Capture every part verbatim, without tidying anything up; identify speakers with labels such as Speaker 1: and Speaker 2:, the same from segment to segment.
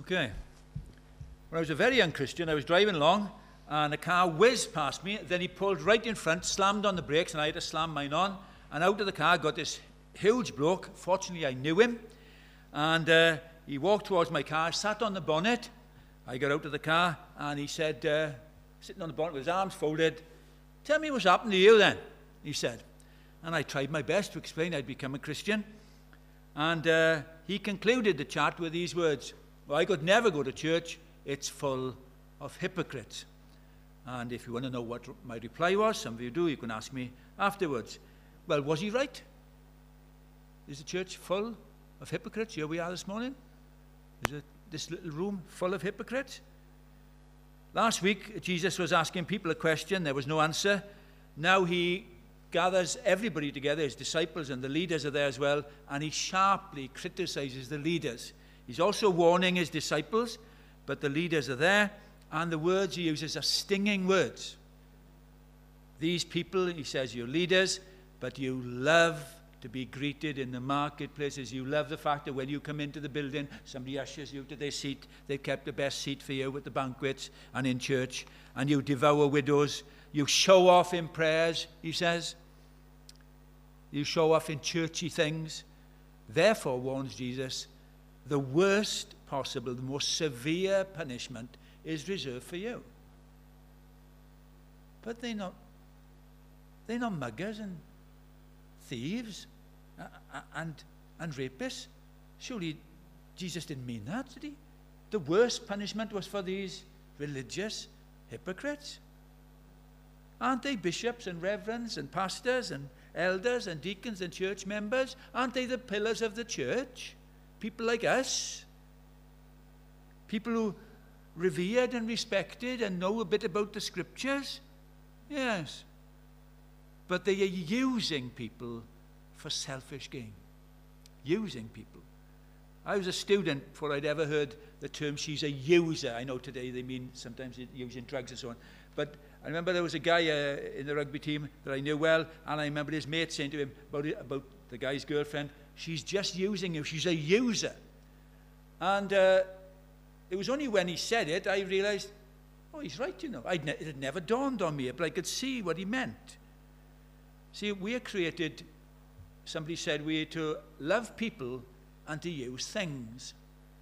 Speaker 1: Okay. When I was a very young Christian, I was driving along and a car whizzed past me. Then he pulled right in front, slammed on the brakes, and I had to slam mine on. And out of the car got this huge bloke. Fortunately, I knew him. And uh, he walked towards my car, sat on the bonnet. I got out of the car and he said, uh, sitting on the bonnet with his arms folded, "Tell me what's happened to you then," he said. And I tried my best to explain I'd become a Christian. And uh, he concluded the chat with these words: "Well, I could never go to church. It's full of hypocrites." And if you want to know what my reply was, some of you do, you can ask me afterwards. Well, was he right? Is the church full of hypocrites? Here we are this morning. Is it this little room full of hypocrites? Last week, Jesus was asking people a question. There was no answer. Now he gathers everybody together. His disciples and the leaders are there as well. And he sharply criticizes the leaders. He's also warning his disciples, but the leaders are there. And the words he uses are stinging words. These people, he says, you're leaders, but you love to be greeted in the marketplaces. You love the fact that when you come into the building, somebody ushers you to their seat. They've kept the best seat for you at the banquets and in church. And you devour widows. You show off in prayers, he says. You show off in churchy things. Therefore, warns Jesus, the worst possible, the most severe punishment is reserved for you. But they're not, they're not muggers and thieves and, and rapists. Surely Jesus didn't mean that, did he? The worst punishment was for these religious hypocrites. Aren't they bishops and reverends and pastors and elders and deacons and church members? Aren't they the pillars of the church? People like us. People who revered and respected and know a bit about the scriptures. Yes. But they are using people for selfish gain. Using people. I was a student before I'd ever heard the term, she's a user. I know today they mean sometimes using drugs and so on. But I remember there was a guy uh, in the rugby team that I knew well, and I remember his mate saying to him about, it, about the guy's girlfriend, she's just using you, she's a user. And uh, it was only when he said it, I realized, oh, he's right, you know. I'd ne- it had never dawned on me, but I could see what he meant. See, we are created, somebody said, we are to love people and to use things.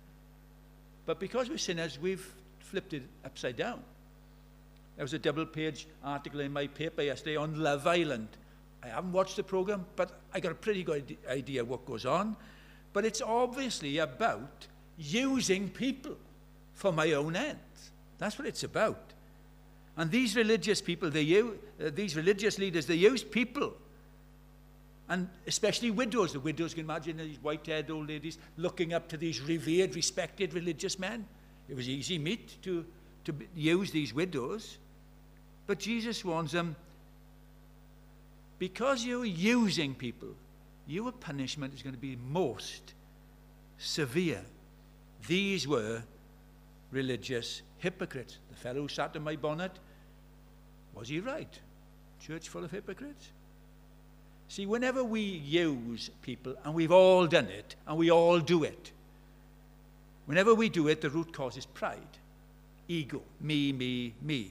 Speaker 1: But because we're sinners, we've flipped it upside down. There was a double-page article in my paper yesterday on Love Island. I haven't watched the program, but I got a pretty good idea what goes on. But it's obviously about using people for my own ends. That's what it's about. And these religious people, they use, uh, these religious leaders, they use people. And especially widows. The widows, can imagine these white-haired old ladies looking up to these revered, respected religious men. It was easy meat to, to use these widows. But Jesus warns them, because you're using people, your punishment is going to be most severe. These were religious hypocrites. The fellow who sat in my bonnet, was he right? Church full of hypocrites? See, whenever we use people, and we've all done it, and we all do it, whenever we do it, the root cause is pride, ego, me, me, me.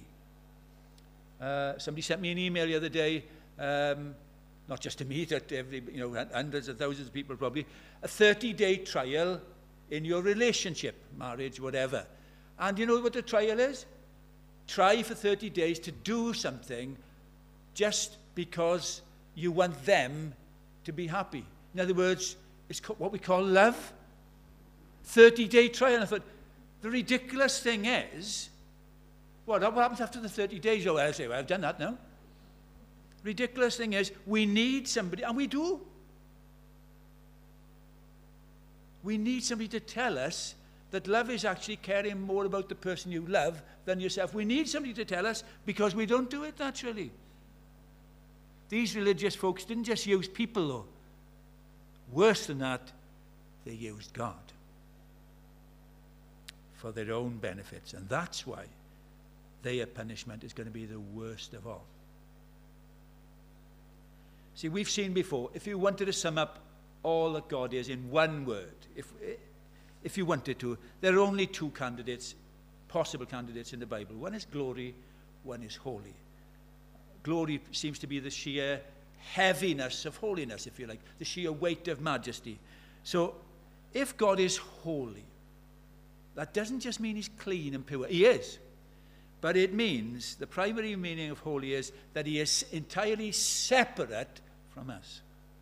Speaker 1: Uh, somebody sent me an email the other day, um, not just to me, that every, you know, hundreds of thousands of people probably, a thirty-day trial in your relationship, marriage, whatever. And you know what the trial is? Try for thirty days to do something just because you want them to be happy. In other words, it's what we call love. thirty-day trial. And I thought, the ridiculous thing is, what, what happens after the thirty days? Oh, I'll say, well, I've done that now. Ridiculous thing is, we need somebody, and we do. We need somebody to tell us that love is actually caring more about the person you love than yourself. We need somebody to tell us because we don't do it naturally. These religious folks didn't just use people, though. Worse than that, they used God for their own benefits. And that's why their punishment is going to be the worst of all. See, we've seen before, if you wanted to sum up all that God is in one word, if if you wanted to, there are only two candidates, possible candidates in the Bible. One is glory, one is holy. Glory seems to be the sheer heaviness of holiness, if you like, the sheer weight of majesty. So, if God is holy, that doesn't just mean he's clean and pure. He is. But it means, the primary meaning of holy is that he is entirely separate from us.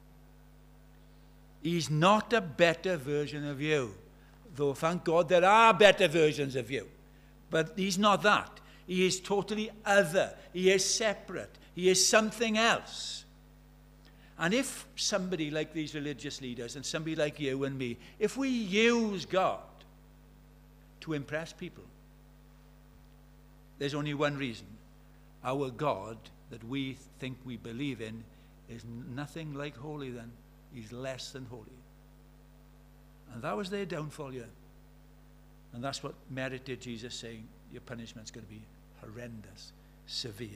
Speaker 1: He's not a better version of you. Though, thank God, there are better versions of you. But he's not that. He is totally other. He is separate. He is something else. And if somebody like these religious leaders and somebody like you and me, if we use God to impress people, there's only one reason. Our God that we think we believe in is nothing like holy then. He's less than holy. And that was their downfall here. And that's what merited Jesus saying, your punishment's going to be horrendous, severe.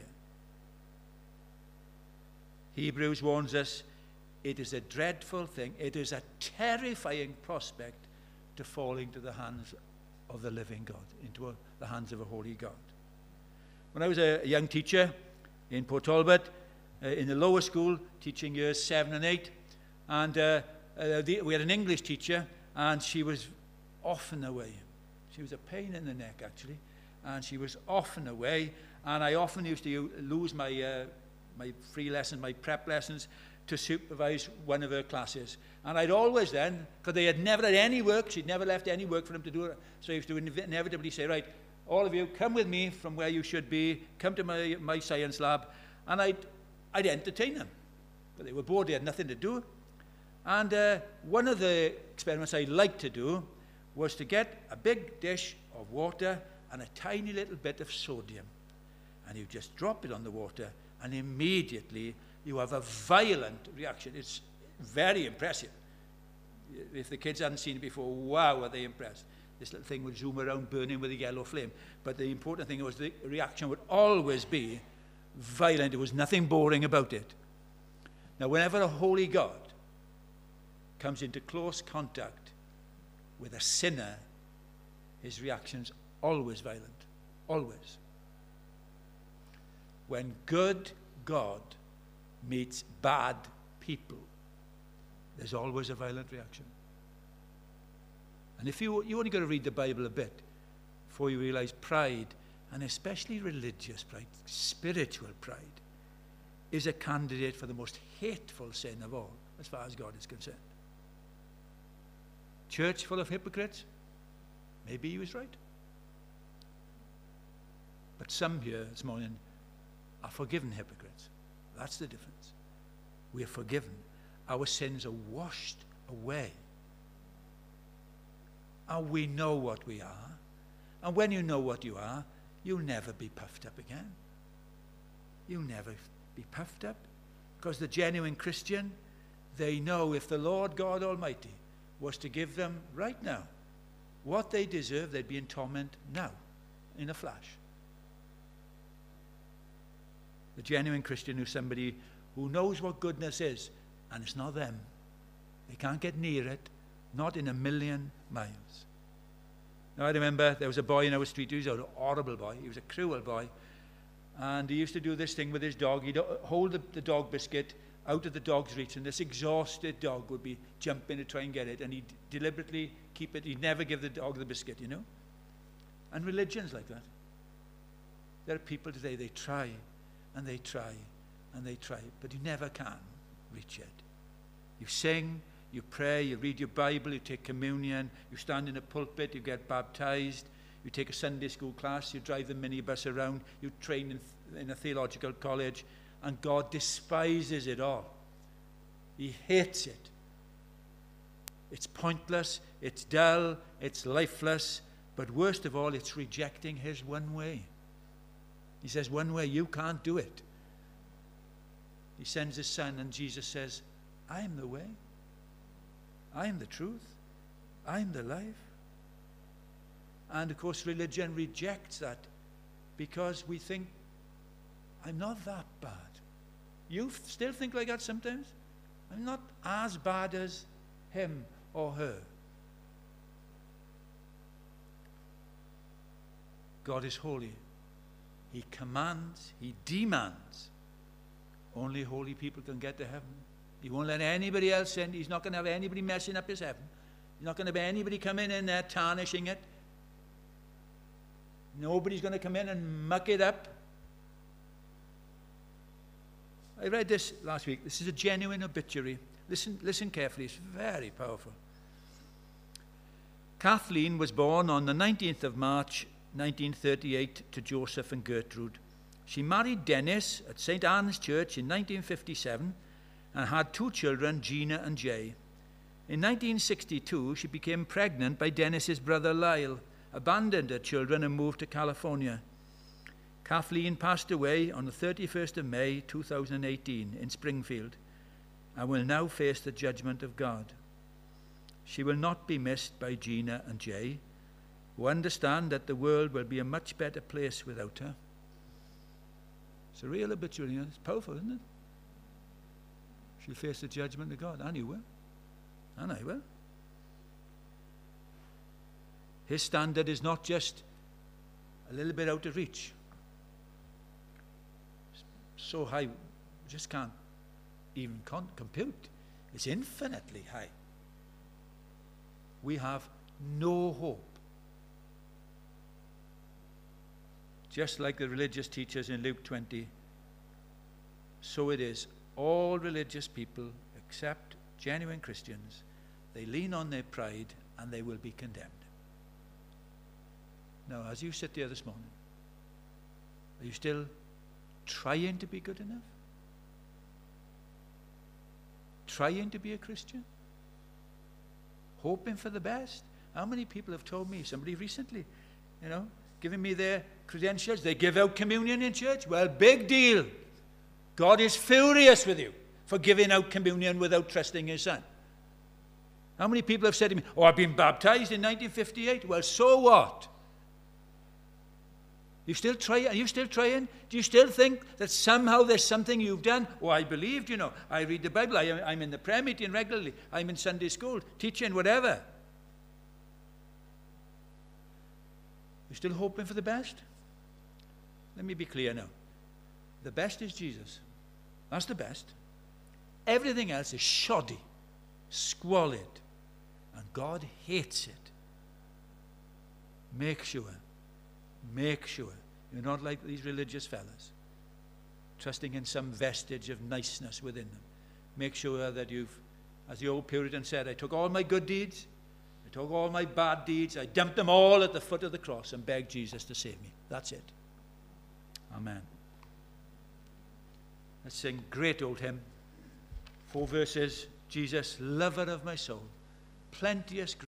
Speaker 1: Hebrews warns us, it is a dreadful thing, it is a terrifying prospect to fall into the hands of the living God, into a, the hands of a holy God. When I was a young teacher in Port Talbot, uh, in the lower school, teaching years seven and eight, and uh, uh, the, we had an English teacher, and she was often away. She was a pain in the neck, actually, and she was often away, and I often used to lose my, uh, my free lesson, my prep lessons, to supervise one of her classes. And I'd always then, because they had never had any work, she'd never left any work for them to do, so I used to inevitably say, right, all of you, come with me from where you should be, come to my, my science lab, and I'd, I'd entertain them. But they were bored, they had nothing to do. And uh, one of the experiments I liked to do was to get a big dish of water and a tiny little bit of sodium. And you just drop it on the water, and immediately you have a violent reaction. It's very impressive. If the kids hadn't seen it before, wow, are they impressed. This little thing would zoom around burning with a yellow flame. But the important thing was the reaction would always be violent. There was nothing boring about it. Now, whenever a holy God comes into close contact with a sinner, his reaction's always violent. Always. When good God meets bad people, there's always a violent reaction. And if you, you only got to read the Bible a bit before you realize pride, and especially religious pride, spiritual pride, is a candidate for the most hateful sin of all, as far as God is concerned. Church full of hypocrites? Maybe he was right. But some here this morning are forgiven hypocrites. That's the difference. We are forgiven. Our sins are washed away. And we know what we are. And when you know what you are, you'll never be puffed up again. You'll never be puffed up. Because the genuine Christian, they know if the Lord God Almighty was to give them right now what they deserve, they'd be in torment now, in a flash. The genuine Christian is somebody who knows what goodness is, and it's not them. They can't get near it, not in a million miles. Now, I remember there was a boy in our street. He was a horrible boy. He was a cruel boy. And he used to do this thing with his dog. He'd hold the, the dog biscuit out of the dog's reach, and this exhausted dog would be jumping to try and get it, and he'd deliberately keep it. He'd never give the dog the biscuit, you know. And religion's like that. There are people today, they try, and they try, and they try, but you never can reach it. You sing, you pray, you read your Bible, you take communion, you stand in a pulpit, you get baptized, you take a Sunday school class, you drive the minibus around, you train in, in a theological college, and God despises it all. He hates it. It's pointless, it's dull, it's lifeless, but worst of all, it's rejecting his one way. He says, one way, you can't do it. He sends his son, and Jesus says, I am the way. I am the truth. I am the life. And of course, religion rejects that because we think, I'm not that bad. You still think like that sometimes? I'm not as bad as him or her. God is holy. He commands, he demands. Only holy people can get to heaven. He won't let anybody else in. He's not going to have anybody messing up his heaven. He's not going to have anybody coming in there tarnishing it. Nobody's going to come in and muck it up. I read this last week. This is a genuine obituary. Listen, listen carefully. It's very powerful. Kathleen was born on the nineteenth of March, nineteen thirty-eight, to Joseph and Gertrude. She married Dennis at Saint Anne's Church in nineteen fifty-seven and had two children, Gina and Jay. In nineteen sixty-two, she became pregnant by Dennis's brother Lyle, abandoned her children and moved to California. Kathleen passed away on the thirty-first of May, two thousand eighteen, in Springfield, and will now face the judgment of God. She will not be missed by Gina and Jay, who understand that the world will be a much better place without her. It's a real obituary. It's powerful, isn't it? She'll face the judgment of God, and you will. And I will. His standard is not just a little bit out of reach. So high, we just can't even con- compute. It's infinitely high. We have no hope. Just like the religious teachers in Luke twenty, so it is. All religious people, except genuine Christians, they lean on their pride and they will be condemned. Now, as you sit there this morning, are you still trying to be good enough? Trying to be a Christian? Hoping for the best? How many people have told me, somebody recently, you know, giving me their credentials, they give out communion in church? Well, big deal. God is furious with you for giving out communion without trusting his Son. How many people have said to me, oh, I've been baptized in nineteen fifty-eight. Well, so what? You still try? Are you still trying? Do you still think that somehow there's something you've done? Oh, I believed, you know. I read the Bible. I, I'm in the prayer meeting regularly. I'm in Sunday school, teaching, whatever. You still hoping for the best? Let me be clear now. The best is Jesus. That's the best. Everything else is shoddy, squalid, and God hates it. Make sure, make sure you're not like these religious fellas, trusting in some vestige of niceness within them. Make sure that you've, as the old Puritan said, I took all my good deeds, I took all my bad deeds, I dumped them all at the foot of the cross and begged Jesus to save me. That's it. Amen. Let's sing a great old hymn. Four verses. Jesus, lover of my soul, plenteous